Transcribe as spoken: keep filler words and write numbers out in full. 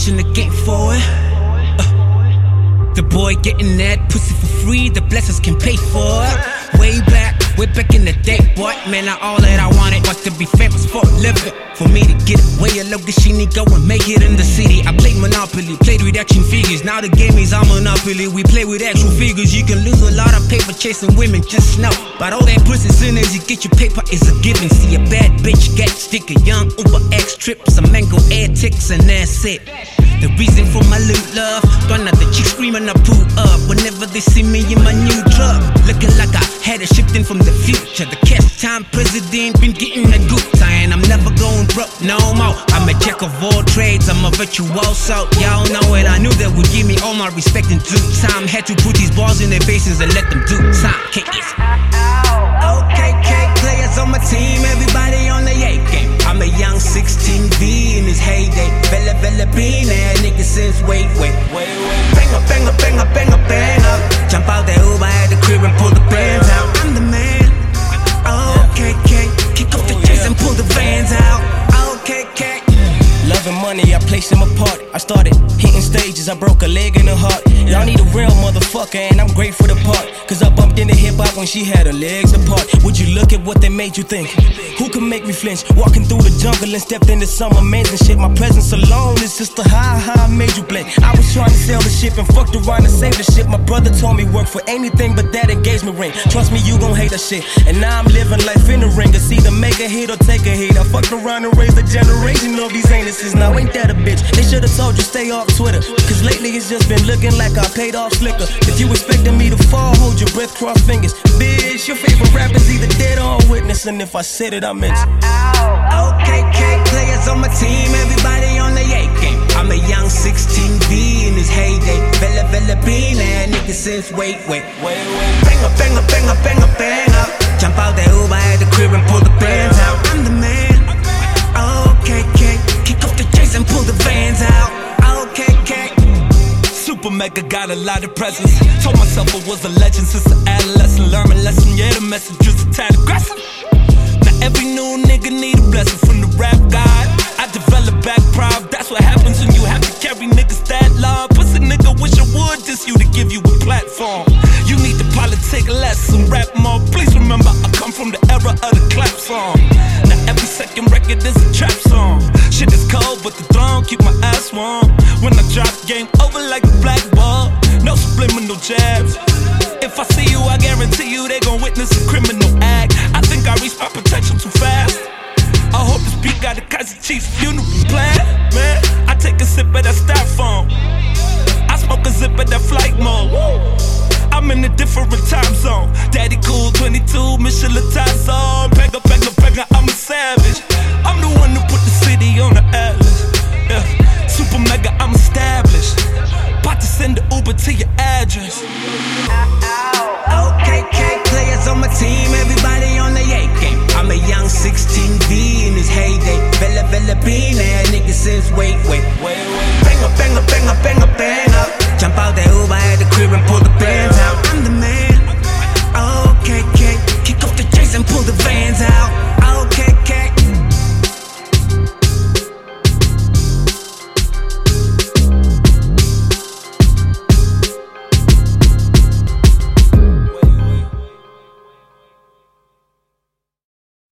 in the game for it. Uh, the boy getting that pussy for free, the blessings can pay for it. Way back, way back in the day, boy. Man, I, all that I wanted was to be famous for a living. For me to get away, I love this shit, go and make it in the city. I played Monopoly, played with action figures. Now the game is on Monopoly. We play with actual figures. You can lose a lot of paper chasing women, just know. But all that pussy soon as you get your paper is a given. See a bad bitch get stick, a young Uber X trip, some mango air ticks, and that's it. The reason for my loot, love. One of the chicks screaming I pull up whenever they see me in my new truck. Looking like I had a shifting from the future. The cash time president been getting a good time. I'm never going broke no more. I'm a jack of all trades, I'm a virtuoso. Y'all know it, I knew that would give me all my respect in due time. Had to put these balls in their faces and let them do time. K S. Okay, K players on my team, everybody on the A game. I'm a young sixteen V in his heyday. Bella Bella Bean, that nigga since wait, wait, wait, wait. Bang up, bang up, bang up, bang up, bang up. Jump out the Uber at the crib and pull the bands out. I'm the man. Okay, K. Kick off the chase and pull the vans out. Okay, K. Loving money, I placed him apart. I started hitting stages, I broke a leg and a heart. Y'all need a real motherfucker, and I'm great for the part. Cause I bumped into hip-hop when she had her legs apart. Would you look at what they made you think? Who can make me flinch? Walking through the jungle and stepped into some amazing shit. My presence alone is just a high, high made you blink. I was trying to sell the ship and fucked around and save the shit. My brother told me work for anything but that engagement ring. Trust me, you gon' hate that shit. And now I'm living life in the ring. It's either make a hit or take a hit. I fucked around and raised a generation of these anuses. Now ain't that a bitch? They should've told you stay off Twitter. Cause lately it's just been looking like I paid off slicker. If you expecting me to fall, hold your breath, cross fingers. Bitch, your favorite rapper's either dead or on witness. And if I said it, I meant it. Okay, K players on my team, everybody on the A game. I'm a young sixteen V in his heyday. Bella Bella Bean, that nigga since wait, wait, wait, wait. Bang up, bang up, bang up, bang up, bang up. Jump out the Uber at the crib and pull the bands out. I'm the man. Okay, K. Kick off the chase and pull the vans out. Okay, K. Super mega got a lot of presence. Told myself I was a legend since an adolescent. Learn my lesson, yeah, the message was a tad aggressive. Now every new nigga need a blessing from the rap god. I develop back pride, that's what happens when you have to carry niggas that love. Pussy nigga wish I would diss you to give you a platform. You need to politic less and rap more. Please remember I come from the era of the clap song. Now every second record is a trap song. Shit is cold but the throne keep my ass warm. When I drop game over like a black ball. No subliminal jabs. If I see you I guarantee you they gon' witness a criminal act. I think I reached my potential too fast. I hope this beat got a Kaiser Chiefs funeral plan. Man, I take a sip of that styrofoam. I smoke a zip of that flight mode. I'm in a different time zone. Daddy cool, twenty-two, Michelin tie zone. Pega, pega, pega, I'm a savage. I'm the one who put the city on the atlas. Yeah. Super mega, I'm established. About to send the Uber to your address. Okay, K players on my team, everybody on the A game. I'm a young sixteen V in his heyday. Bella Bella Bean, that nigga since wait, wait, wait, wait. Bang up, bang up, bang up, bang up, bang up. Jump out the Uber